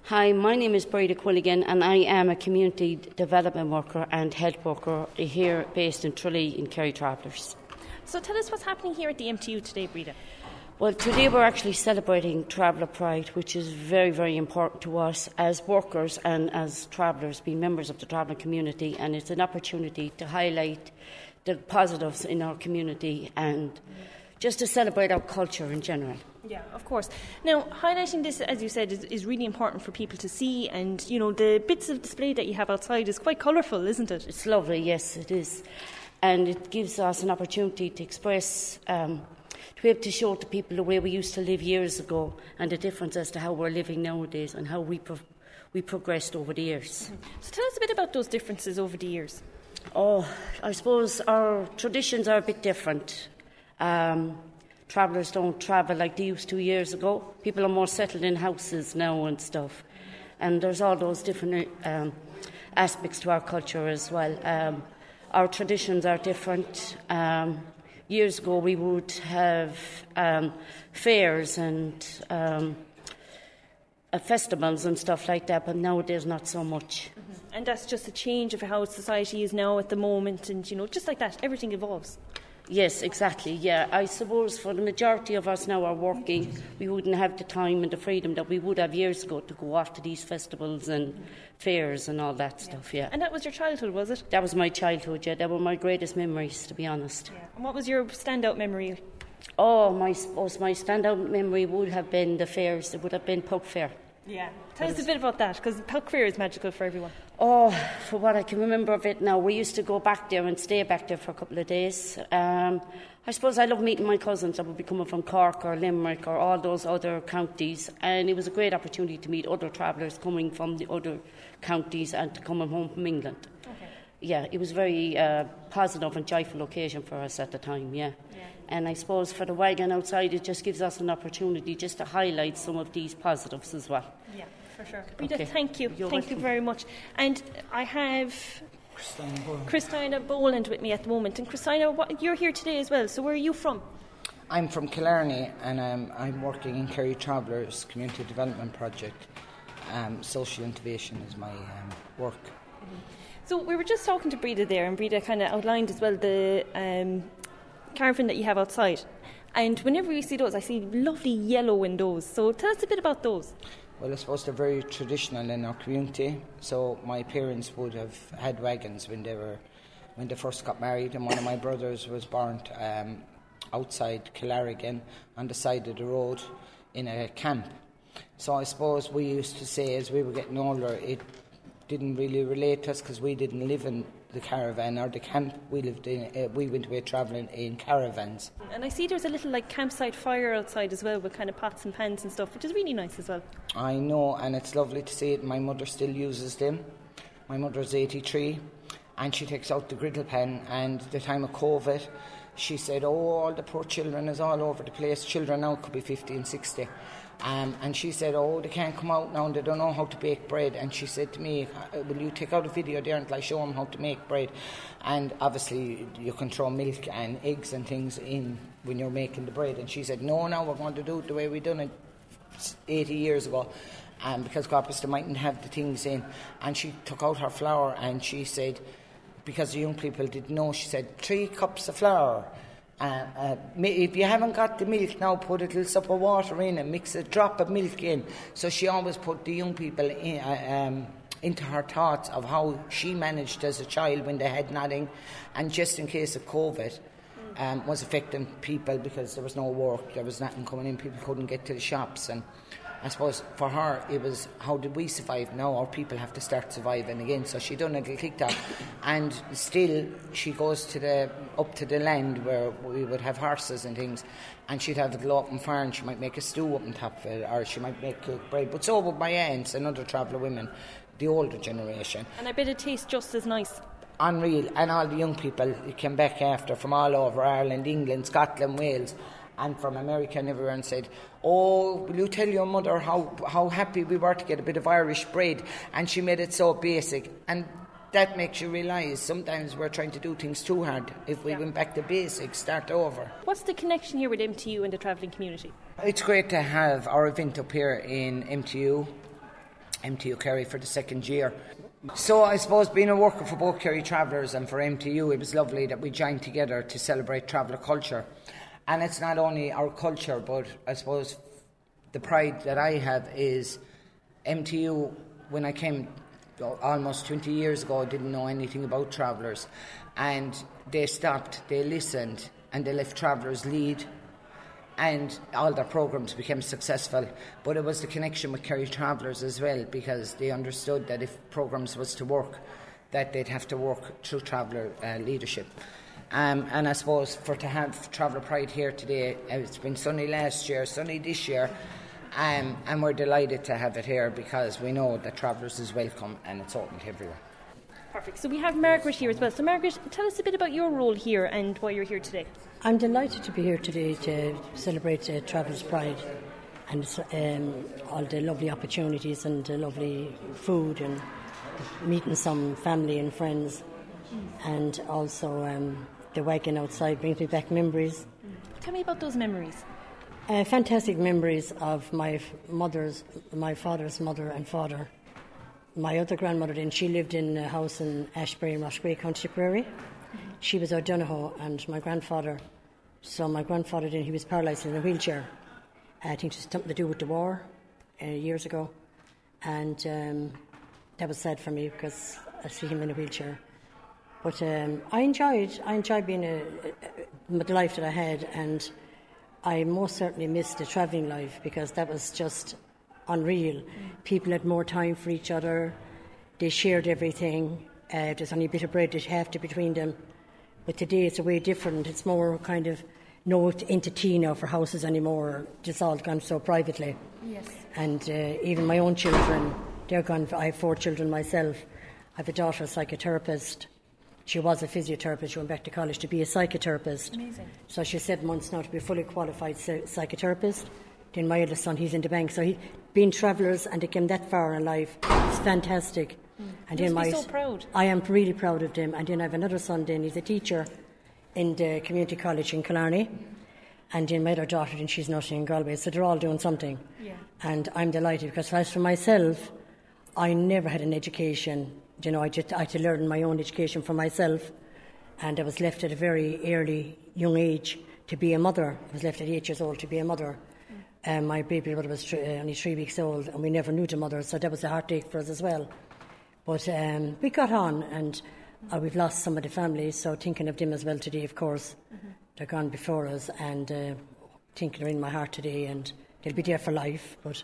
Hi, my name is Breda Quilligan and I am a community development worker and health worker here based in Tralee in Kerry Travellers. So tell us what's happening here at the MTU today, Breda. Well, today we're actually celebrating Traveller Pride, which is very, very important to us as workers and as travellers, being members of the travelling community, and it's an opportunity to highlight the positives in our community and just to celebrate our culture in general. Yeah, of course. Now, highlighting this, as you said, is really important for people to see, and, you know, the bits of display that you have outside is quite colourful, isn't it? It's lovely, yes, it is. And it gives us an opportunity to express, to be able to show to people the way we used to live years ago and the difference as to how we're living nowadays and how we progressed over the years. Mm-hmm. So tell us a bit about those differences over the years. Oh, I suppose our traditions are a bit different. Travellers don't travel like they used to years ago. People are more settled in houses now and stuff. And there's all those different aspects to our culture as well. Our traditions are different. Years ago we would have fairs and festivals and stuff like that, but nowadays not so much. Mm-hmm. And that's just a change of how society is now at the moment, and, you know, just like that, everything evolves. Yes, exactly, yeah. I suppose for the majority of us now are working, we wouldn't have the time and the freedom that we would have years ago to go off to these festivals and fairs and all that stuff, yeah. And that was your childhood, was it? That was my childhood, yeah. They were my greatest memories, to be honest. Yeah. And what was your standout memory? Oh, my standout memory would have been the fairs. It would have been Puck Fair. Yeah. Tell us a bit about that, because Puck Fair is magical for everyone. Oh, for what I can remember of it now, we used to go back there and stay back there for a couple of days. I suppose I love meeting my cousins that would be coming from Cork or Limerick or all those other counties, and it was a great opportunity to meet other travellers coming from the other counties and to come home from England. Okay. Yeah, it was a very positive and joyful occasion for us at the time, yeah. And I suppose for the wagon outside, it just gives us an opportunity just to highlight some of these positives as well. Yeah, for sure. Breda, Okay. thank you. You're Thank welcome. you very much. And I have Christina Boland with me at the moment. And Christina, you're here today as well. So where are you from? I'm from Killarney, and I'm working in Kerry Travellers Community Development Project. Social innovation is my work. Mm-hmm. So we were just talking to Breda there, and Breda kind of outlined as well the caravan that you have outside. And whenever we see those, I see lovely yellow windows. So tell us a bit about those. Well, I suppose they're very traditional in our community. So my parents would have had wagons when they first got married, and one of my brothers was born outside Killarrigan on the side of the road in a camp. So I suppose we used to say as we were getting older, it didn't really relate to us because we didn't live in the caravan or the camp. We lived in. We went away travelling in caravans. And I see there's a little campsite fire outside as well with kind of pots and pans and stuff, which is really nice as well. I know, and it's lovely to see it. My mother still uses them. My mother's 83, and she takes out the griddle pan. And the time of COVID, she said, "Oh, all the poor children is all over the place. Children now could be 50 and 60." And she said, "Oh, they can't come out now and they don't know how to bake bread." And she said to me, "Will you take out a video there until I show them how to make bread?" And obviously you can throw milk and eggs and things in when you're making the bread. And she said, "No, now we're going to do it the way we done it 80 years ago." Because Gloucester mightn't have the things in. And she took out her flour and she said, because the young people didn't know, she said, 3 cups of flour. If you haven't got the milk now, put a little sup of water in and mix a drop of milk in. So she always put the young people in, into her thoughts of how she managed as a child when they had nothing, and just in case of COVID was affecting people because there was no work, there was nothing coming in, people couldn't get to the shops. And I suppose for her it was, how did we survive now? Our people have to start surviving again. So she done a little TikTok, and still she goes up to the land where we would have horses and things, and she'd have a little open fire, and she might make a stew up on top of it, or she might make cake bread. But so would my aunts and other traveller women, the older generation. And I bet it tastes just as nice. Unreal. And all the young people who came back after from all over Ireland, England, Scotland, Wales, and from America and everywhere, and said, "Oh, will you tell your mother how happy we were to get a bit of Irish bread?" And she made it so basic. And that makes you realise sometimes we're trying to do things too hard. If we went back to basics, start over. What's the connection here with MTU and the travelling community? It's great to have our event up here in MTU. MTU Kerry for the second year. So I suppose being a worker for both Kerry Travellers and for MTU, it was lovely that we joined together to celebrate traveller culture. And it's not only our culture, but I suppose the pride that I have is MTU, when I came almost 20 years ago, didn't know anything about travellers. And they stopped, they listened, and they let travellers lead. And all their programmes became successful. But it was the connection with Kerry Travellers as well, because they understood that if programmes was to work, that they'd have to work through traveller leadership. And I suppose to have Traveller Pride here today, it's been sunny last year, sunny this year, and we're delighted to have it here because we know that travellers is welcome and it's open to everyone. Perfect. So we have Margaret here as well. So Margaret, tell us a bit about your role here and why you're here today. I'm delighted to be here today to celebrate Travellers Pride and all the lovely opportunities and the lovely food and meeting some family and friends. And also the wagon outside brings me back memories. Tell me about those memories. Fantastic memories of my father's mother and father. My other grandmother, then, she lived in a house in Ashbury in Rossgrey, County Tipperary. She was O'Donoghue, and my grandfather, then, he was paralysed in a wheelchair. I think it was something to do with the war years ago. And that was sad for me because I see him in a wheelchair. But I enjoyed being the life that I had, and I most certainly missed the travelling life because that was just unreal. People had more time for each other. They shared everything. There's only a bit of bread that halved between them. But today it's a way different. It's more kind of no into tea now for houses anymore. It's all gone so privately. Yes. And even my own children, they're gone. I have 4 children myself. I have a daughter, a psychotherapist. She was a physiotherapist. She went back to college to be a psychotherapist. Amazing. So she's 7 months now to be a fully qualified psychotherapist. Then my eldest son, he's in the bank. So being travellers and they came that far in life, it's fantastic. And you then must be so proud. I am really proud of them. And then I have another son, then he's a teacher in the community college in Killarney. And then my other daughter, then she's nursing in Galway. So they're all doing something. Yeah. And I'm delighted because as for myself, I never had an education. You know, I had to learn my own education for myself. And I was left at a very early, young age to be a mother. I was left at 8 years old to be a mother. My baby brother was only 3 weeks old, and we never knew the mother, so that was a heartache for us as well. But we got on, and we've lost some of the family, so thinking of them as well today, of course. They're gone before us, and thinking they're in my heart today, and they'll be there for life. But,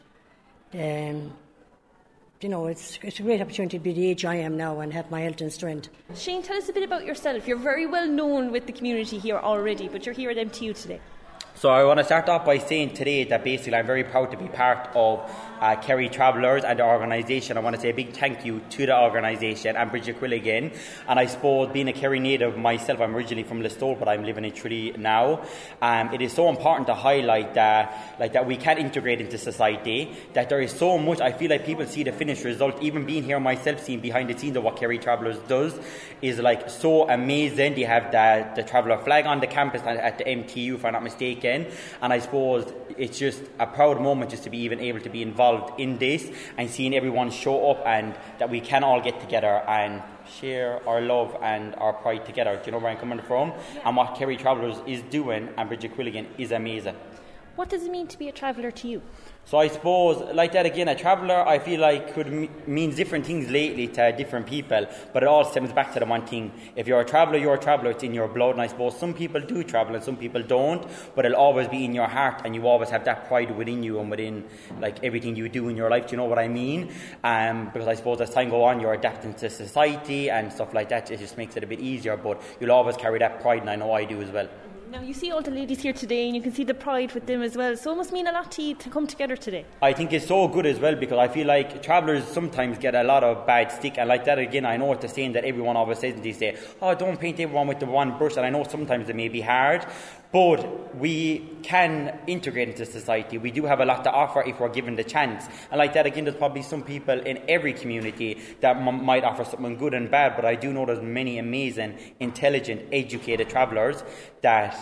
you know, it's a great opportunity to be the age I am now and have my health and strength. Shane, tell us a bit about yourself. You're very well known with the community here already, but you're here at MTU today. So I want to start off by saying today that basically I'm very proud to be part of Kerry Travellers and the organisation. I want to say a big thank you to the organisation and Bridget Quilligan. And I suppose being a Kerry native myself, I'm originally from Listowel, but I'm living in Tralee now. It is so important to highlight that we can integrate into society, that there is so much. I feel like people see the finished result. Even being here myself, seeing behind the scenes of what Kerry Travellers does is like so amazing. They have the Traveller flag on the campus at the MTU, if I'm not mistaken. And I suppose it's just a proud moment just to be even able to be involved in this and seeing everyone show up and that we can all get together and share our love and our pride together. Do you know where I'm coming from? Yeah. And what Kerry Travellers is doing and Bridget Quilligan is amazing. What does it mean to be a traveller to you? So I suppose, like that again, a traveller I feel like could mean different things lately to different people, but it all stems back to the one thing. If you're a traveller, you're a traveller, it's in your blood, and I suppose some people do travel and some people don't, but it'll always be in your heart and you always have that pride within you and within like everything you do in your life. Do you know what I mean? Because I suppose as time goes on, you're adapting to society and stuff like that. It just makes it a bit easier, but you'll always carry that pride, and I know I do as well. Now, you see all the ladies here today and you can see the pride with them as well, so it must mean a lot to you to come together today. I think it's so good as well because I feel like travellers sometimes get a lot of bad stick, and like that again, I know what they're saying that everyone always says, and they say, oh, don't paint everyone with the one brush, and I know sometimes it may be hard, but we can integrate into society. We do have a lot to offer if we're given the chance. And like that again, there's probably some people in every community that might offer something good and bad, but I do know there's many amazing, intelligent, educated travellers that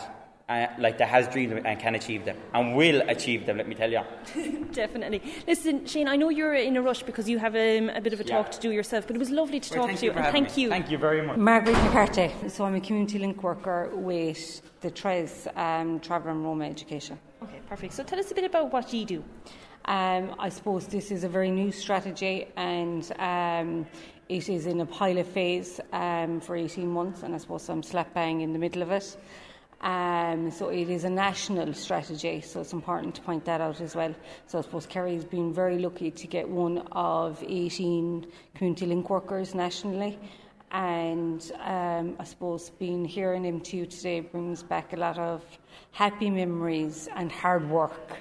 that has dreams and can achieve them and will achieve them, let me tell you. Definitely. Listen, Shane, I know you're in a rush because you have a bit of a talk to do yourself, but it was lovely to talk to you, and thank you. Thank you very much. Margaret McCarthy. So I'm a community link worker with the TRES, Traveller and Roma Education. Okay, perfect. So tell us a bit about what you do. I suppose this is a very new strategy, and it is in a pilot phase for 18 months, and I suppose I'm slap bang in the middle of it. So it is a national strategy, so it's important to point that out as well. So I suppose Kerry's been very lucky to get one of 18 community link workers nationally, and I suppose being here in MTU today brings back a lot of happy memories and hard work.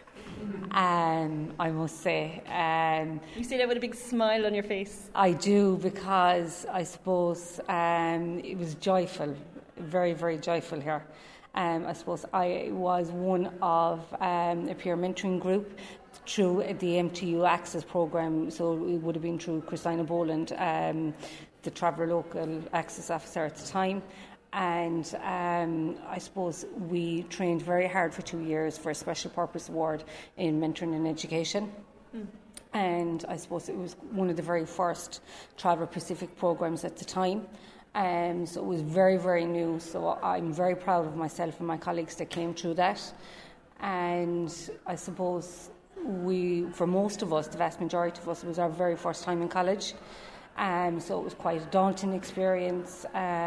I must say. You say that with a big smile on your face. I do, because I suppose it was joyful, very, very joyful here. I suppose I was one of a peer mentoring group through the MTU Access programme, so it would have been through Christina Boland, the Traveller Local Access Officer at the time. And I suppose we trained very hard for 2 years for a Special Purpose Award in Mentoring and Education. And I suppose it was one of the very first Traveller Pacific programmes at the time. So it was very, very new. So I'm very proud of myself and my colleagues that came through that. And I suppose for most of us, the vast majority of us, it was our very first time in college. So it was quite a daunting experience,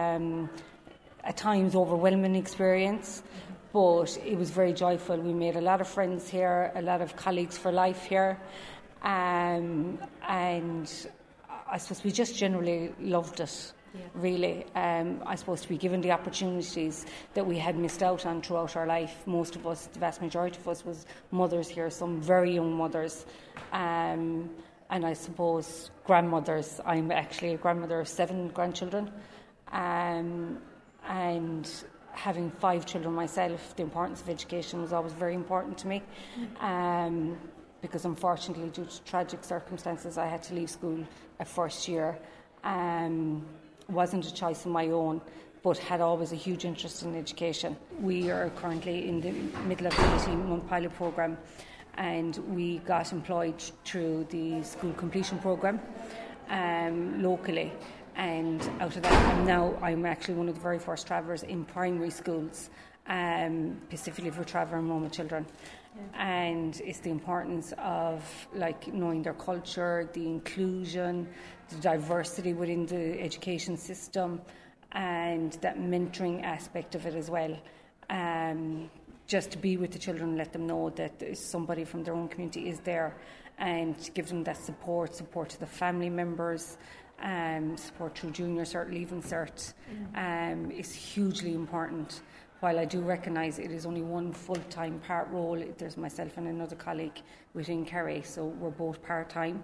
at times overwhelming experience, but it was very joyful. We made a lot of friends here, a lot of colleagues for life here, and I suppose we just generally loved it. Really, I suppose to be given the opportunities that we had missed out on throughout our life. Most of us, the vast majority of us, was mothers here, some very young mothers, and I suppose grandmothers. I'm actually a grandmother of 7 grandchildren, and having 5 children myself, the importance of education was always very important to me, because unfortunately, due to tragic circumstances, I had to leave school at first year. Wasn't a choice of my own, but had always a huge interest in education. We are currently in the middle of the 18-month pilot programme, and we got employed through the school completion programme locally. And out of that, I'm actually one of the very first travellers in primary schools, specifically for Traveller and Roma children. And it's the importance of knowing their culture, the inclusion, the diversity within the education system, and that mentoring aspect of it as well. Just to be with the children and let them know that somebody from their own community is there, and give them that support to the family members, support through junior cert, leaving cert, is hugely important. While I do recognise it is only one full-time part role, there's myself and another colleague within Kerry, so we're both part-time.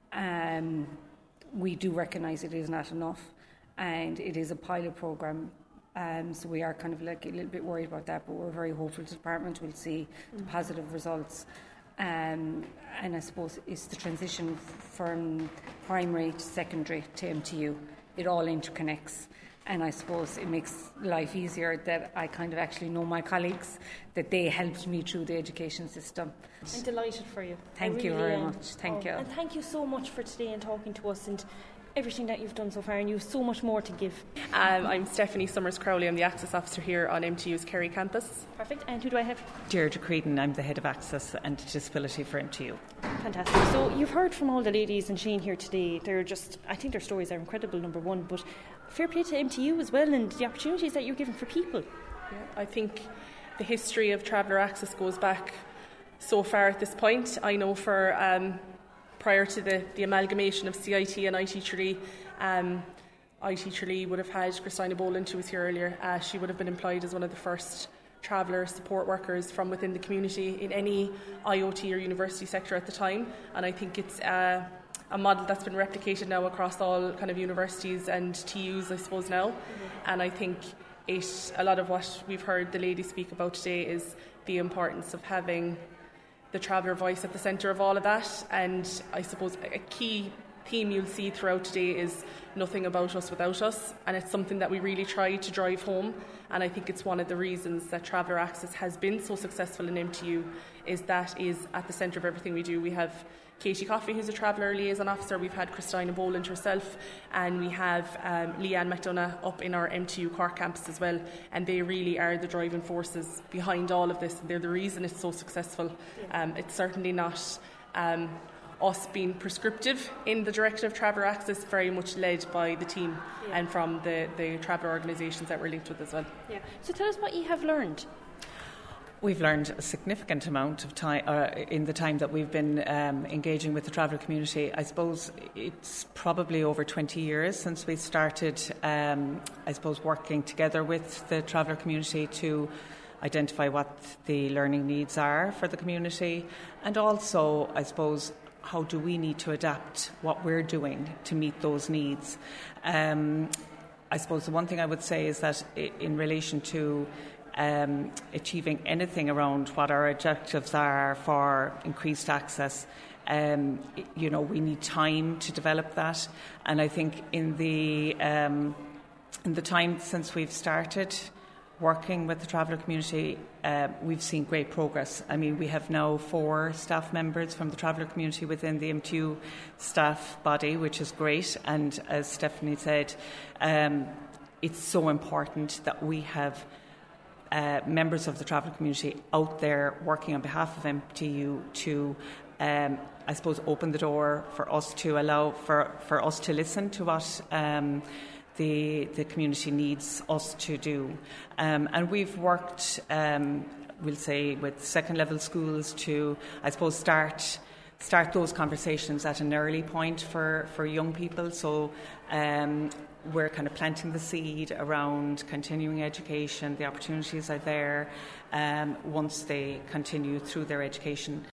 We do recognise it is not enough, and it is a pilot programme, so we are kind of a little bit worried about that, but we're very hopeful the department will see the positive results. And I suppose it's the transition from primary to secondary to MTU. It all interconnects. And I suppose it makes life easier that I kind of actually know my colleagues, that they helped me through the education system. I'm delighted for you. Thank you very much. Thank you. And thank you so much for today and talking to us and everything that you've done so far, and you have so much more to give. I'm Stephanie Summers-Crowley. I'm the Access Officer here on MTU's Kerry campus. Perfect. And who do I have? Deirdre Creedon. I'm the Head of Access and Disability for MTU. Fantastic. So you've heard from all the ladies and Shane here today. I think their stories are incredible, number one, but fair play to MTU as well, and the opportunities that you're giving for people. Yeah, I think the history of Traveller Access goes back so far at this point. I know for prior to the amalgamation of CIT and IT Tralee, IT Tralee would have had Christina Boland, who was here earlier. She would have been employed as one of the first Traveller support workers from within the community in any IoT or university sector at the time, and I think it's a model that's been replicated now across all kind of universities and TUs, I suppose, now. And I think a lot of what we've heard the ladies speak about today is the importance of having the traveller voice at the centre of all of that. And I suppose a key theme you'll see throughout today is nothing about us without us, and it's something that we really try to drive home. And I think it's one of the reasons that Traveller Access has been so successful in MTU, is that is at the centre of everything we do. We have Katie Coffey, who's a Traveller Liaison Officer, we've had Christina Boland herself, and we have Leanne McDonough up in our MTU Cork campus as well, and they really are the driving forces behind all of this. They're the reason it's so successful. It's certainly not us being prescriptive in the direction of Traveller Access, very much led by the team and from the traveller organisations that we're linked with as well. Yeah. So tell us what you have learned. We've learned a significant amount of time in the time that we've been engaging with the traveller community. I suppose it's probably over 20 years since we started, working together with the traveller community to identify what the learning needs are for the community, and also, I suppose, how do we need to adapt what we're doing to meet those needs. I suppose the one thing I would say is that in relation to achieving anything around what our objectives are for increased access, we need time to develop that. And I think in the time since we've started working with the traveller community, we've seen great progress. I mean, we have now 4 staff members from the traveller community within the MTU staff body, which is great. And as Stephanie said, it's so important that we have members of the traveller community out there working on behalf of MTU to, open the door for us to allow for us to listen to what the community needs us to do. And we've worked, we'll say, with second level schools to, start those conversations at an early point for young people. So we're kind of planting the seed around continuing education. The opportunities are there once they continue through their education.